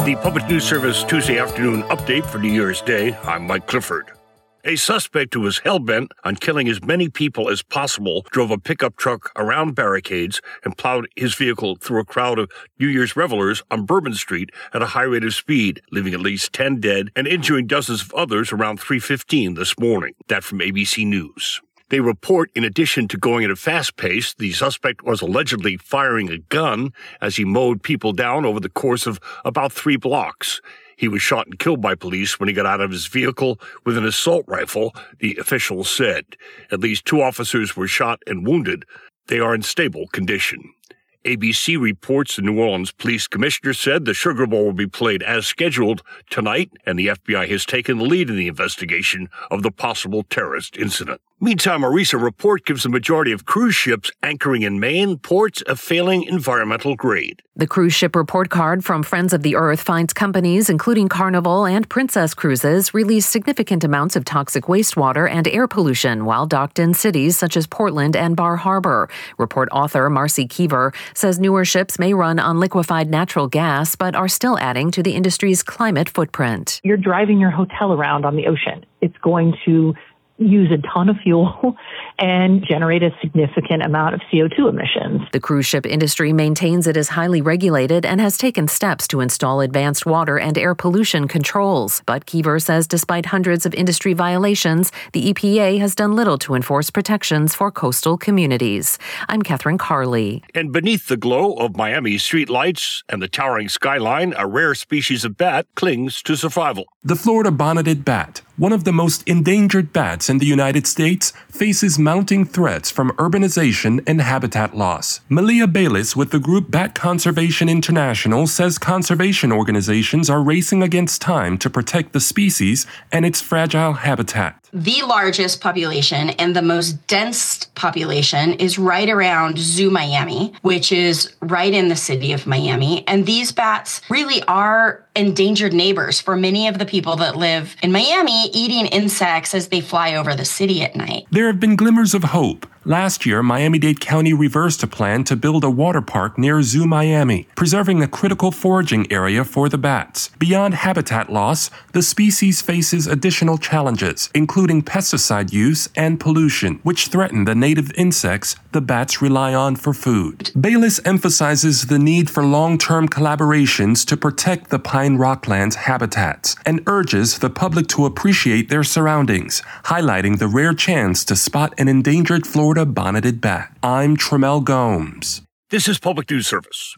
The Public News Service Tuesday afternoon update for New Year's Day. I'm Mike Clifford. A suspect who was hell-bent on killing as many people as possible drove a pickup truck around barricades and plowed his vehicle through a crowd of New Year's revelers on Bourbon Street at a high rate of speed, leaving at least 10 dead and injuring dozens of others around 3:15 this morning. That from ABC News. They report, in addition to going at a fast pace, the suspect was allegedly firing a gun as he mowed people down over the course of about 3 blocks. He was shot and killed by police when he got out of his vehicle with an assault rifle, the officials said. At least 2 officers were shot and wounded. They are in stable condition. ABC reports the New Orleans police commissioner said the Sugar Bowl will be played as scheduled tonight, and the FBI has taken the lead in the investigation of the possible terrorist incident. Meantime, a recent report gives the majority of cruise ships anchoring in Maine ports a failing environmental grade. The cruise ship report card from Friends of the Earth finds companies, including Carnival and Princess Cruises, release significant amounts of toxic wastewater and air pollution while docked in cities such as Portland and Bar Harbor. Report author Marcy Keever says newer ships may run on liquefied natural gas, but are still adding to the industry's climate footprint. You're driving your hotel around on the ocean. It's going to use a ton of fuel and generate a significant amount of CO2 emissions. The cruise ship industry maintains it is highly regulated and has taken steps to install advanced water and air pollution controls. But Keever says despite hundreds of industry violations, the EPA has done little to enforce protections for coastal communities. I'm Catherine Carley. And beneath the glow of Miami's streetlights and the towering skyline, a rare species of bat clings to survival. The Florida bonneted bat, one of the most endangered bats in the United States, faces mounting threats from urbanization and habitat loss. Malia Bayless with the group Bat Conservation International says conservation organizations are racing against time to protect the species and its fragile habitat. The largest population and the most dense population is right around Zoo Miami, which is right in the city of Miami. And these bats really are endangered neighbors for many of the people that live in Miami, eating insects as they fly over the city at night. There have been glimmers of hope. Last year, Miami-Dade County reversed a plan to build a water park near Zoo Miami, preserving a critical foraging area for the bats. Beyond habitat loss, the species faces additional challenges, including pesticide use and pollution, which threaten the native insects the bats rely on for food. Bayless emphasizes the need for long-term collaborations to protect the pine rocklands habitats and urges the public to appreciate their surroundings, highlighting the rare chance to spot an endangered Florida bonneted bat. I'm Tremel Gomes. This is Public News Service.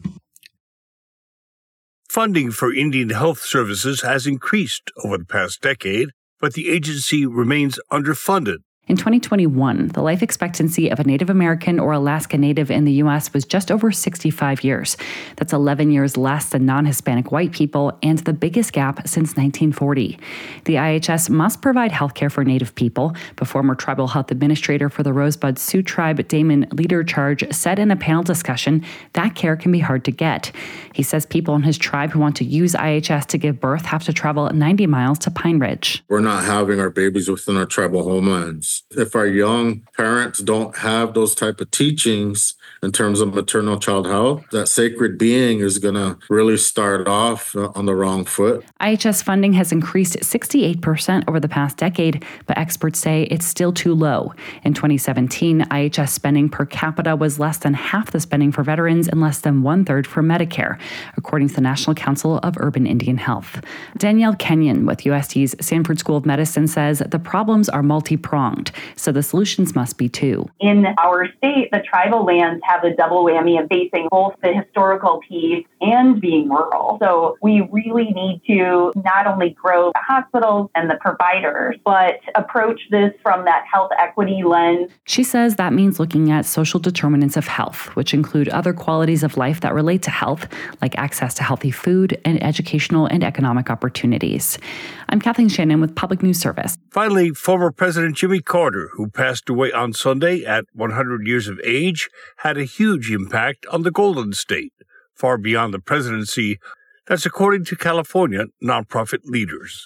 Funding for Indian health services has increased over the past decade, but the agency remains underfunded. In 2021, the life expectancy of a Native American or Alaska Native in the U.S. was just over 65 years. That's 11 years less than non-Hispanic white people and the biggest gap since 1940. The IHS must provide health care for Native people, but former tribal health administrator for the Rosebud Sioux Tribe, Damon Leadercharge, said in a panel discussion that care can be hard to get. He says people in his tribe who want to use IHS to give birth have to travel 90 miles to Pine Ridge. We're not having our babies within our tribal homelands. If our young parents don't have those type of teachings in terms of maternal child health, that sacred being is going to really start off on the wrong foot. IHS funding has increased 68% over the past decade, but experts say it's still too low. In 2017, IHS spending per capita was less than half the spending for veterans and less than 1/3 for Medicare, according to the National Council of Urban Indian Health. Danielle Kenyon with USD's Sanford School of Medicine says the problems are multi-pronged, so the solutions must be too. In our state, the tribal lands have the double whammy of facing both the historical piece and being rural. So we really need to not only grow the hospitals and the providers, but approach this from that health equity lens. She says that means looking at social determinants of health, which include other qualities of life that relate to health, like access to healthy food and educational and economic opportunities. I'm Kathleen Shannon with Public News Service. Finally, former President Jimmy Carter, who passed away on Sunday at 100 years of age, had a huge impact on the Golden State, far beyond the presidency. That's according to California nonprofit leaders.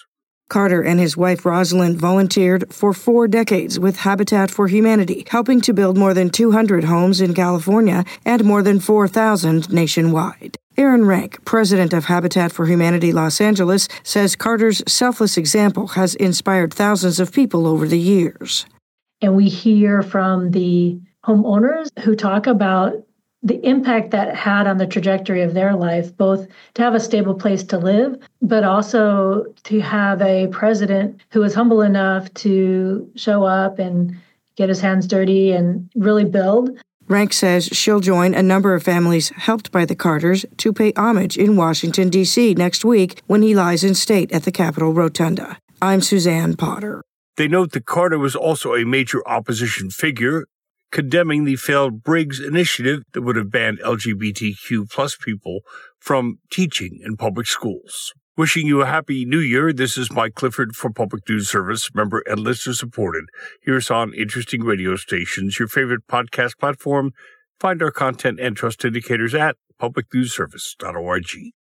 Carter and his wife Rosalind volunteered for 4 decades with Habitat for Humanity, helping to build more than 200 homes in California and more than 4,000 nationwide. Aaron Rank, president of Habitat for Humanity Los Angeles, says Carter's selfless example has inspired thousands of people over the years. And we hear from the homeowners who talk about the impact that had on the trajectory of their life, both to have a stable place to live, but also to have a president who was humble enough to show up and get his hands dirty and really build. Rank says she'll join a number of families helped by the Carters to pay homage in Washington, D.C. next week when he lies in state at the Capitol Rotunda. I'm Suzanne Potter. They note that Carter was also a major opposition figure, condemning the failed Briggs initiative that would have banned LGBTQ plus people from teaching in public schools. Wishing you a happy new year. This is Mike Clifford for Public News Service, member and listener supported. Hear us on interesting radio stations, your favorite podcast platform. Find our content and trust indicators at publicnewsservice.org.